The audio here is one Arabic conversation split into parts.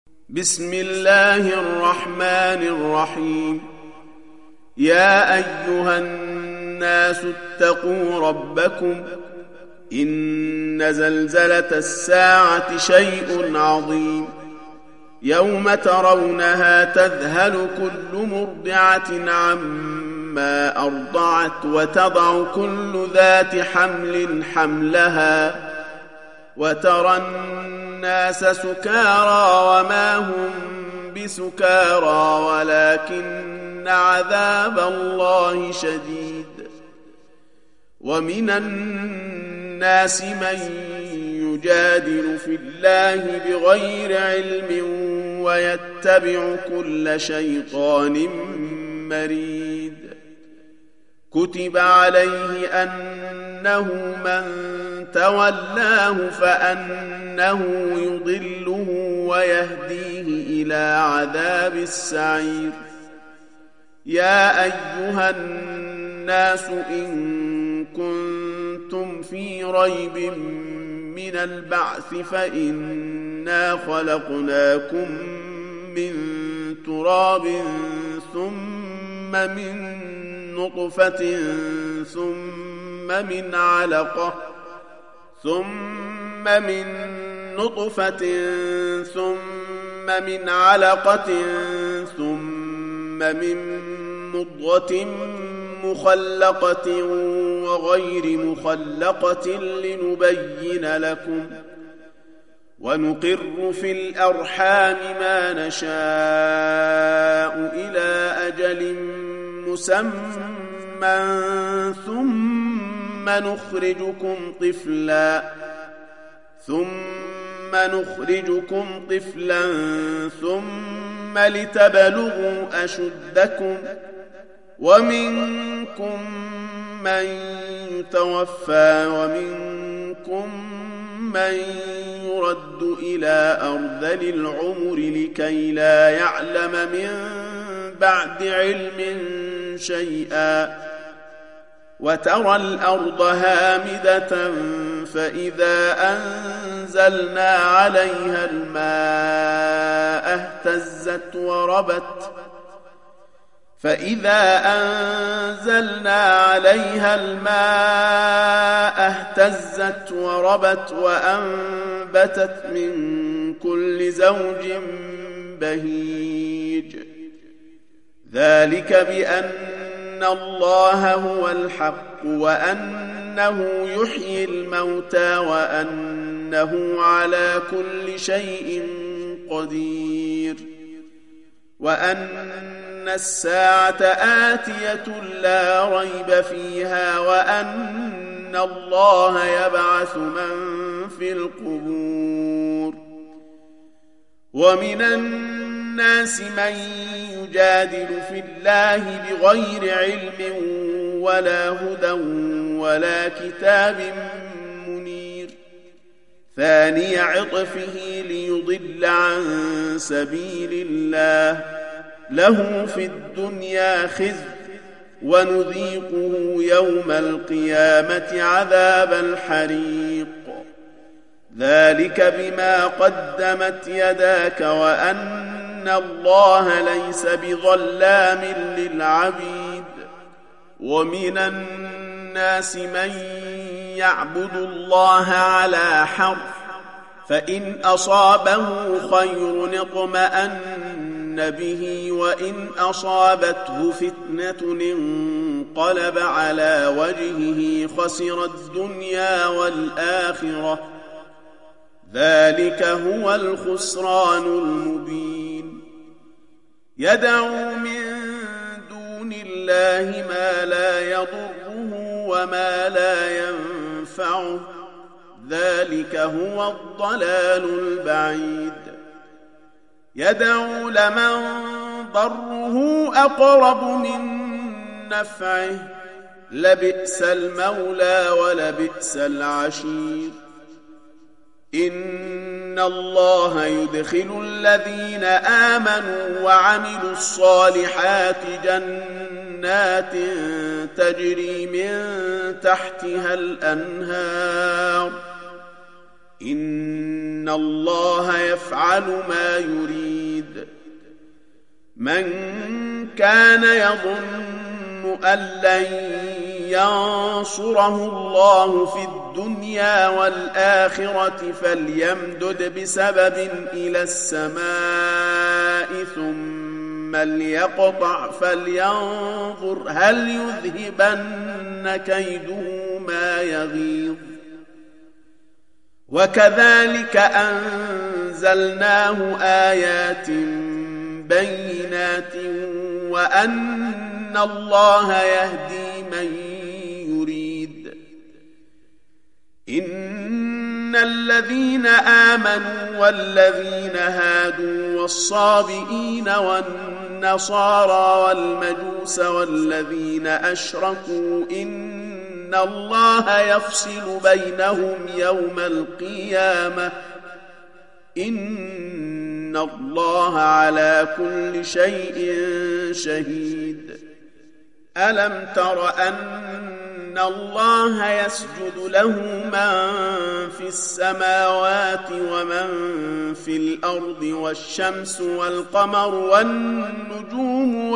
بسم الله الرحمن الرحيم. يا أيها الناس اتقوا ربكم إن زلزلة الساعة شيء عظيم. يوم ترونها تذهل كل مرضعة عما أرضعت وتضع كل ذات حمل حملها وترى الناس سكارى وما هم بسكارى ولكن عذاب الله شديد. ومن الناس من يجادل في الله بغير علم ويتبع كل شيطان مريد. كتب عليه أنه من تولاه فأنه يضله ويهديه إلى عذاب السعير. يا أيها الناس إن كنتم في ريب من البعث فإنا خلقناكم من تراب ثم من نطفة ثم من علقة ثم من مضغة مخلقة وغير مخلقة لنبين لكم ونقر في الأرحام ما نشاء إلى أجل مسمى ثم نخرجكم طفلا ثم لتبلغوا أشدكم ومنكم من يتوفى ومنكم من يرد إلى أرذل العمر لكي لا يعلم من بعد علم شيئا. وترى الأرض هامدة فإذا أنزلنا عليها الماء اهتزت وربت وأنبتت من كل زوج بهيج. ذلك بأن الله هو الحق وأنه يحيي الموتى وأنه على كل شيء قدير وأن الساعة آتية لا ريب فيها وأن الله يبعث من في القبور. ومن الناس من يجادل في الله بغير علم ولا هدى ولا كتاب منير. ثاني عطفه ليضل عن سبيل الله له في الدنيا خزي ونذيقه يوم القيامة عذاب الحريق. ذلك بما قدمت يداك وأن الله ليس بظلام للعبيد. ومن الناس من يعبد الله على حرف فإن أصابه خير اطمأن به وإن أصابته فتنة انقلب على وجهه خسر الدنيا والآخرة. ذلك هو الخسران المبين. يدعو من دون الله ما لا يضره وما لا ينفعه. ذلك هو الضلال البعيد. يدعو لمن ضره أقرب من نفعه لبئس المولى ولبئس العشير. إن الله يدخل الذين آمنوا وعملوا الصالحات جنات تجري من تحتها الأنهار إن الله يفعل ما يريد. من كان يظن أن لن ينصره الله في الدنيا والآخرة فليمدد بسبب إلى السماء ثم ليقطع فلينظر هل يذهبن كيده ما يغيظ. وكذلك أنزلناه آيات بينات وأن الله يهدي من يريد. إن الذين آمنوا والذين هادوا والصابئين والنصارى والمجوس والذين أشركوا إن الله يفصل بينهم يوم القيامة إن الله على كل شيء شهيد. ألم تر أن الله يسجد له من في السماوات ومن في الأرض والشمس والقمر والنجوم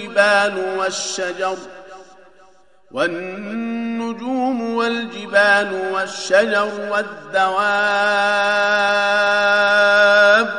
والجبال والشجر والدواب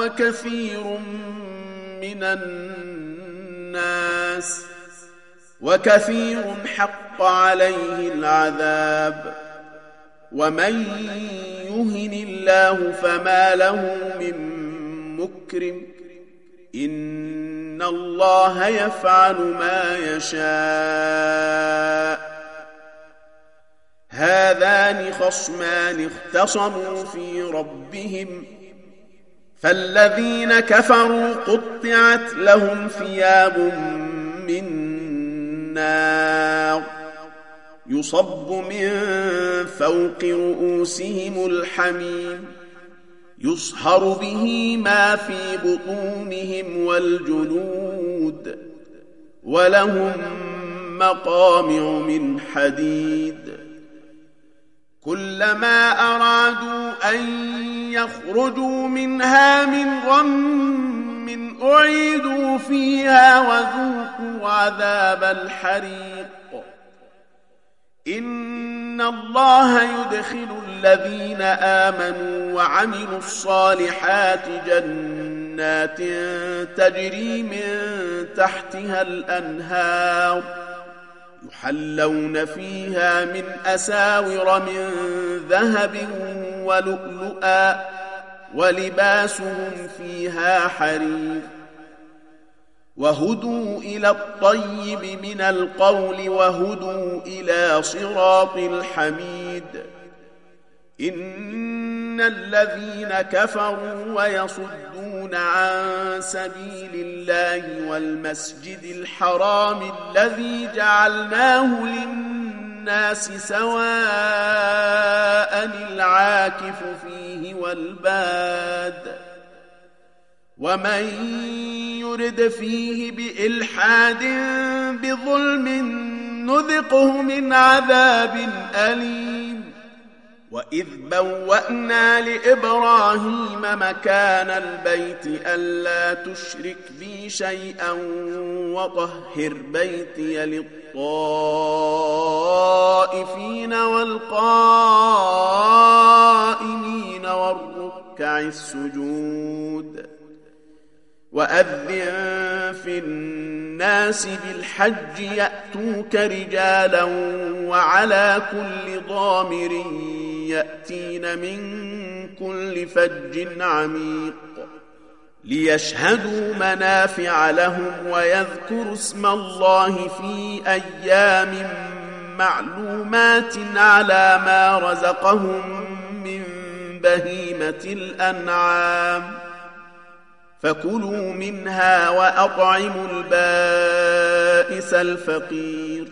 وكثير حق عليه العذاب. ومن يهن الله فما له من مكرم إن الله يفعل ما يشاء. هذان خصمان اختصموا في ربهم فالذين كفروا قطعت لهم ثياب من نار يصب من فوق رؤوسهم الحميم يصهر به ما في بطونهم والجلود ولهم مقامع من حديد. كلما أرادوا أن يخرجوا منها من غم أعيدوا فيها وذوقوا عذاب الحريق. إن الله يدخل الذين آمنوا وعملوا الصالحات جنات تجري من تحتها الأنهار يحلون فيها من أساور من ذهب ولؤلؤا ولباسهم فيها حرير. وهدوا إلى الطيب من القول وهدوا إلى صراط الحميد. إن الذين كفروا ويصدون عن سبيل الله والمسجد الحرام الذي جعلناه للناس سواء العاكف فيه والباد ومن يرد فيه بإلحاد بظلم نذقه من عذاب أليم. وإذ بوأنا لإبراهيم مكان البيت ألا تشرك بي شيئا وطهر بيتي للطائفين والقائمين والركع السجود. وأذن في الناس بالحج يأتوك رجالا وعلى كل ضامر يأتين من كل فج عميق ليشهدوا منافع لهم ويذكروا اسم الله في أيام معلومات على ما رزقهم من بهيمة الأنعام فكلوا منها وأطعموا البائس الفقير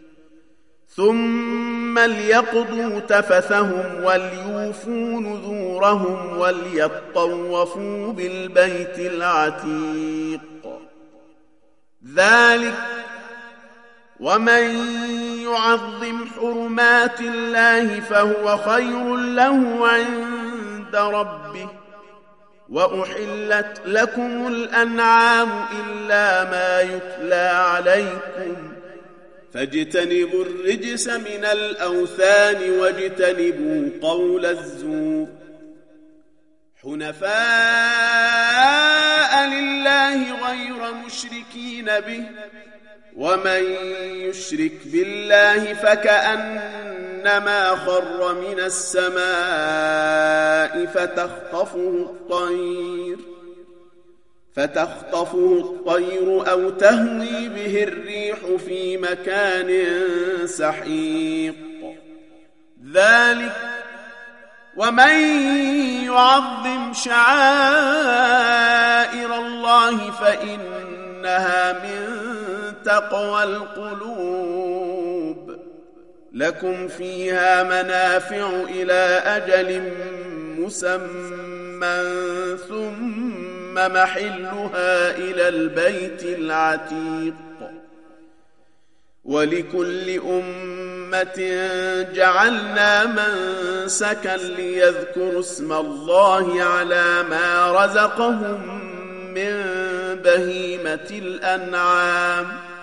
ثم ليقضوا تفثهم وليوفوا نذورهم وليطوفوا بالبيت العتيق. ذلك ومن يعظم حرمات الله فهو خير له عند عند ربه وأحلت لكم الأنعام إلا ما يتلى عليكم فاجتنبوا الرجس من الأوثان واجتنبوا قول الزور حنفاء لله غير مشركين به ومن يشرك بالله فكأنما خر من السماء فتخطفه الطير أو تهوي به الريح في مكان سحيق ذلك ومن يعظم شعائر الله فإنها من تقوى القلوب لكم فيها منافع إلى أجل مسمى ثم محلها إلى البيت العتيق ولكل أمة جعلنا منسكا ليذكروا اسم الله على ما رزقهم من بهيمة الأنعام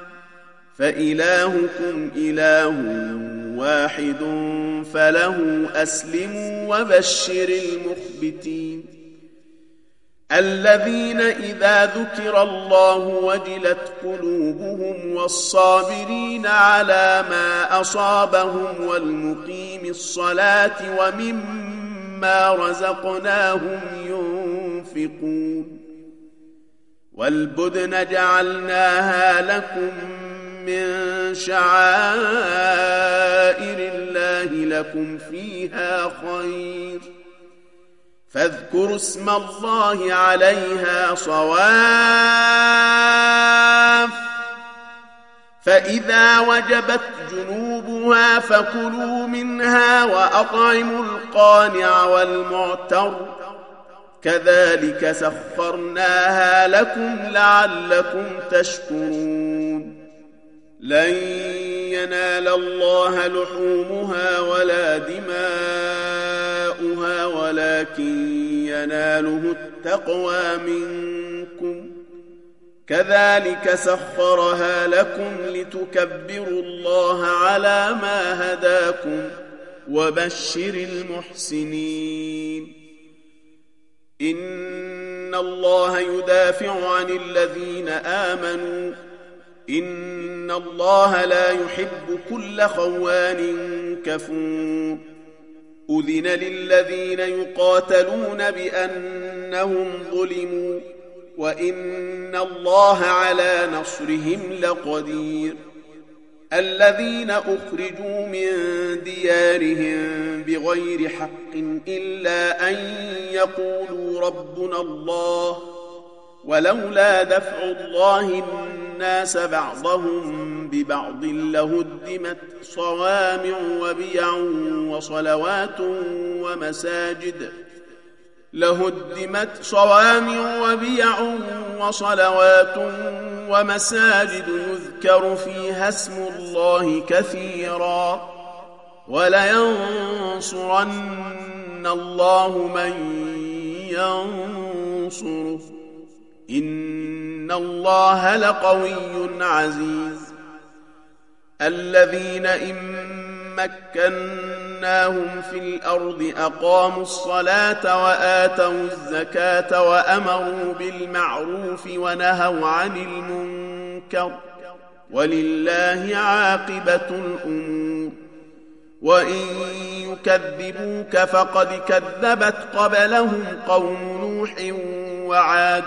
فإلهكم إله واحد فله أسلموا وبشر المخبتين الذين إذا ذكر الله وجلت قلوبهم والصابرين على ما أصابهم والمقيم الصلاة ومما رزقناهم ينفقون والبدن جعلناها لكم من شعائر الله لكم فيها خير فاذكروا اسم الله عليها صواف فإذا وجبت جنوبها فكلوا منها وأطعموا القانع والمعتر كذلك سخرناها لكم لعلكم تشكرون لن ينال الله لحومها ولا دماؤها ولكن يناله التقوى منكم كذلك سخرها لكم لتكبروا الله على ما هداكم وبشر المحسنين إن الله يدافع عن الذين آمنوا إن الله لا يحب كل خوان كفور أذن للذين يقاتلون بأنهم ظلموا وإن الله على نصرهم لقدير الذين أخرجوا من ديارهم بغير حق إلا أن يقولوا ربنا الله ولولا دفع الله الناس بعضهم ببعض لهدمت صوامع وبيع وصلوات ومساجد يذكر فيها اسم الله كثيرا ولينصرن الله من ينصره إن الله لقوي عزيز الذين إن مكناهم في الأرض أقاموا الصلاة وآتوا الزكاة وأمروا بالمعروف ونهوا عن المنكر ولله عاقبة الأمور وإن يكذبوك فقد كذبت قبلهم قوم نوح وعاد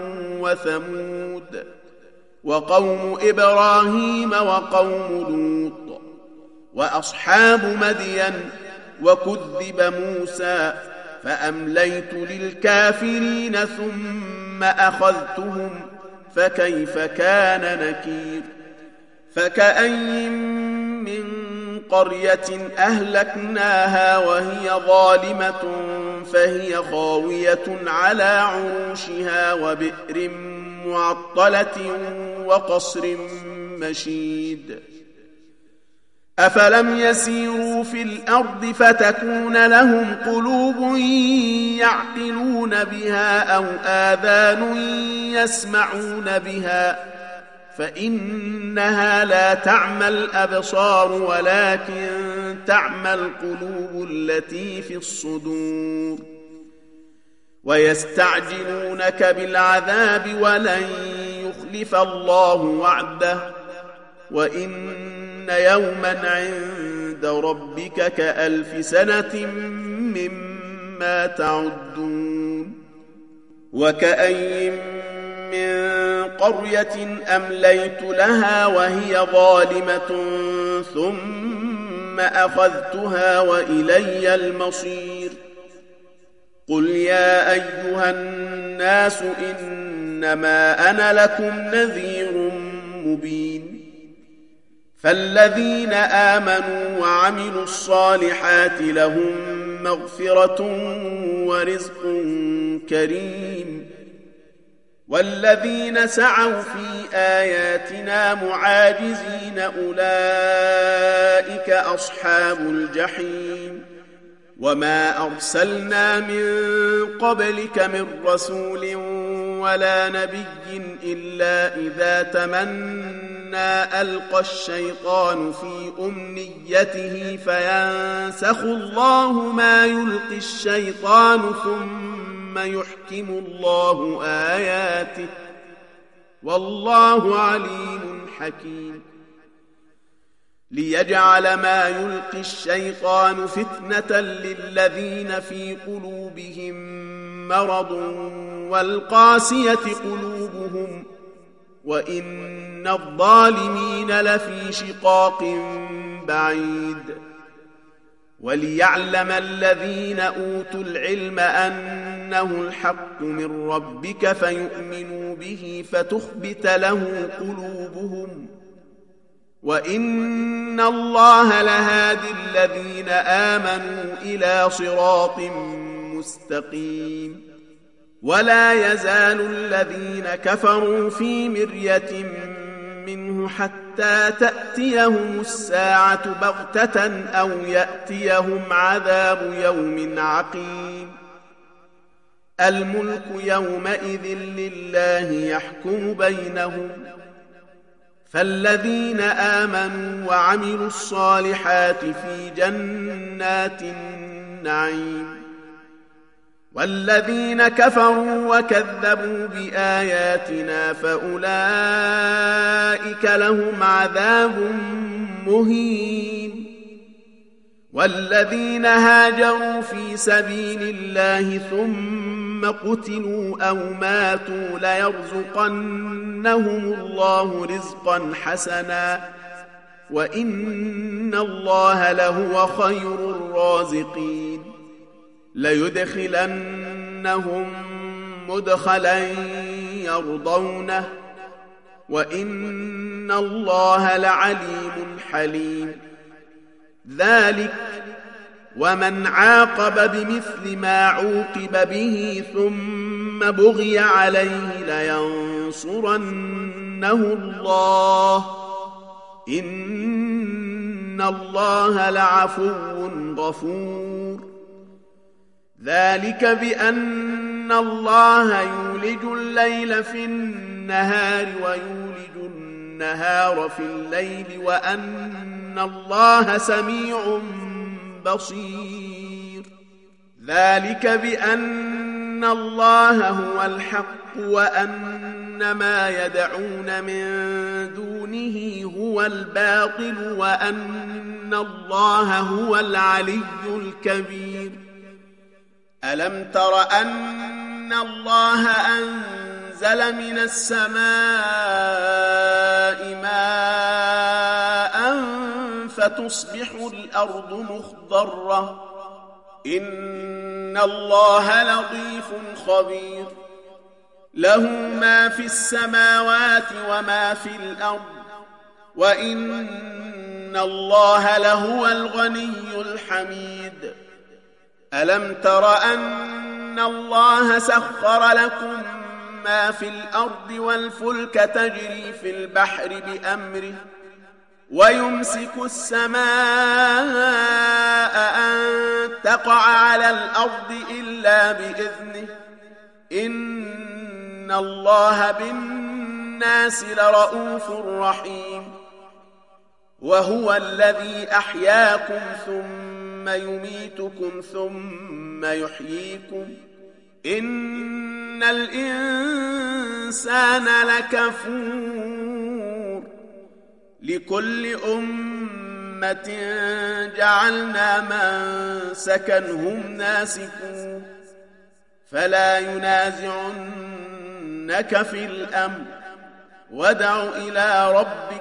وثمود وقوم إبراهيم وقوم لوط وأصحاب مدين وكذب موسى فأمليت للكافرين ثم أخذتهم فكيف كان نكير فكأين من قرية أهلكناها وهي ظالمة فهي خاوية على عروشها وبئر معطلة وقصر مشيد أفلم يسيروا في الأرض فتكون لهم قلوب يعقلون بها أو آذان يسمعون بها فإنها لا تعمى الأبصار ولكن تعمى القلوب التي في الصدور ويستعجلونك بالعذاب ولن يخلف الله وعده وإن يوما عند ربك كألف سنة مما تعدون وكأي من قرية أمليت لها وهي ظالمة ثم أخذتها وإلي المصير قل يا أيها الناس إنما أنا لكم نذير مبين فالذين آمنوا وعملوا الصالحات لهم مغفرة ورزق كريم والذين سعوا في آياتنا معاجزين أولئك أصحاب الجحيم وما أرسلنا من قبلك من رسول ولا نبي إلا إذا تمنى ألقى الشيطان في أمنيته فينسخ الله ما يلقي الشيطان ثم يحكم الله آياته والله عليم حكيم ليجعل ما يلقي الشيطان فتنة للذين في قلوبهم مرض والقاسية قلوبهم وإن الظالمين لفي شقاق بعيد وليعلم الذين أوتوا العلم أنه الحق من ربك فيؤمنوا به فتخبت له قلوبهم وإن الله لهادي الذين آمنوا إلى صراط مستقيم ولا يزال الذين كفروا في مرية منه حتى تأتيهم الساعة بغتة أو يأتيهم عذاب يوم عقيم الملك يومئذ لله يحكم بينهم فالذين آمنوا وعملوا الصالحات في جنات النعيم والذين كفروا وكذبوا بآياتنا فأولئك لهم عذاب مهين والذين هاجروا في سبيل الله ثم قتلوا أو ماتوا ليرزقنهم الله رزقا حسنا وإن الله لهو خير الرازقين ليدخلنهم مدخلا يرضونه وإن الله لعليم حليم ذلك ومن عاقب بمثل ما عوقب به ثم بغي عليه لينصرنه الله إن الله لعفو غفور ذلك بأن الله يولج الليل في النهار ويولج النهار في الليل وأن الله سميع بصير ذلك بأن الله هو الحق وأن ما يدعون من دونه هو الباطل وأن الله هو العلي الكبير ألم تر أن الله أنزل من السماء ماء فتصبح الأرض مخضرة إن الله لطيف خبير له ما في السماوات وما في الأرض وإن الله لهو الغني الحميد ألم تر أن الله سخر لكم ما في الأرض والفلك تجري في البحر بأمره ويمسك السماء أن تقع على الأرض إلا بإذنه إن الله بالناس لرؤوف رحيم وهو الذي أحياكم ثم يميتكم ثم يحييكم إن الإنسان لكفور لكل أمة جعلنا منسكا هم ناسكوه فلا ينازعنك في الأمر وادع إلى ربك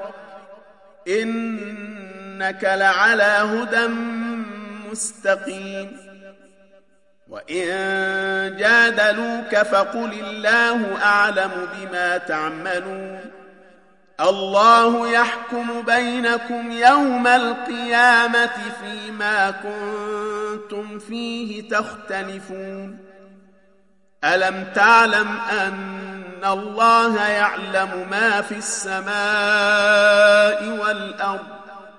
إنك لعلى هدى مستقيم وإن جادلوك فقل الله أعلم بما تعملون الله يحكم بينكم يوم القيامة فيما كنتم فيه تختلفون ألم تعلم أن الله يعلم ما في السماء والأرض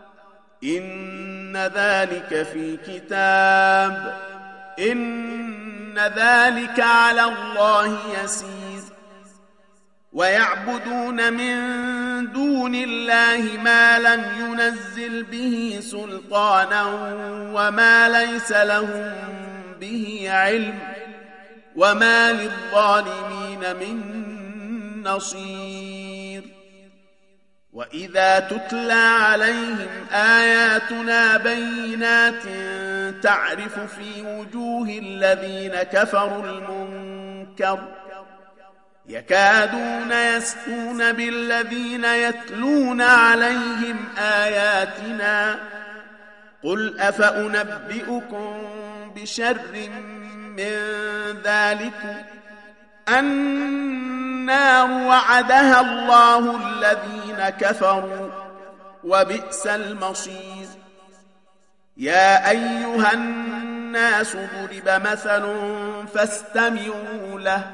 إن ذلك في كتاب إن ذلك على الله يسير ويعبدون من دون الله ما لم ينزل به سلطانا وما ليس لهم به علم وما للظالمين من نصير وإذا تتلى عليهم آياتنا بينات تعرف في وجوه الذين كفروا المنكر يكادون يسطون بالذين يتلون عليهم آياتنا قل أفأنبئكم بشر من ذلكم النار وعدها الله الذين كفروا وبئس المصير يا أيها الناس ضرب مثل فاستمعوا له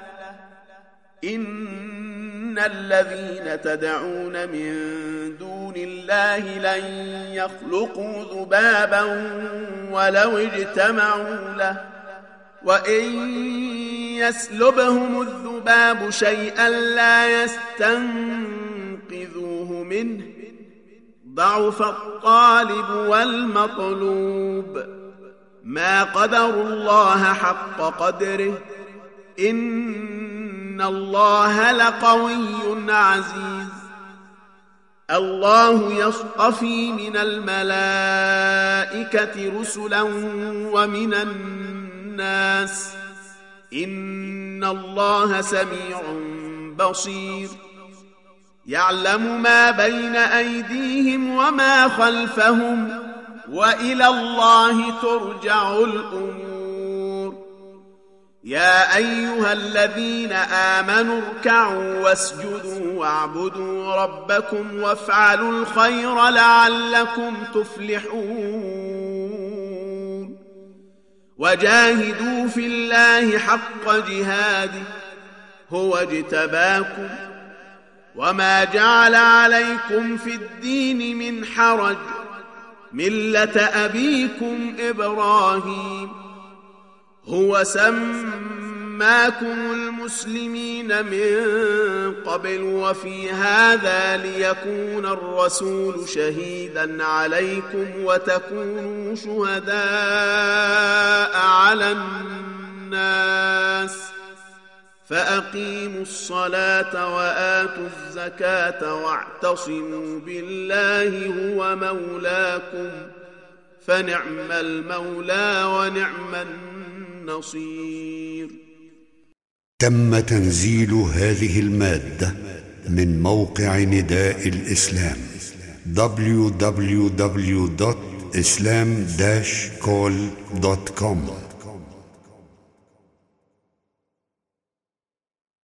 إن الذين تدعون من دون الله لن يخلقوا ذبابا ولو اجتمعوا له وإن يسلبهم الذباب شيئا لا يستنقذوه منه ضعف الطالب والمطلوب ما قدروا الله حق قدره إن الله لقوي عزيز الله يصطفي من الملائكة رسلا ومن الناس إن الله سميع بصير يعلم ما بين أيديهم وما خلفهم وإلى الله ترجع الأمور يا أيها الذين آمنوا اركعوا واسجدوا واعبدوا ربكم وافعلوا الخير لعلكم تفلحون وجاهدوا في الله حق جهاده هو اجتباكم وما جعل عليكم في الدين من حرج ملة أبيكم إبراهيم هو سماكم المسلمين من قبل وفي هذا ليكون الرسول شهيدا عليكم وتكونوا شهداء على الناس فأقيموا الصلاة وآتوا الزكاة واعتصموا بالله هو مولاكم فنعم المولى ونعم النصير. تم تنزيل هذه المادة من موقع نداء الإسلام www.islam-call.com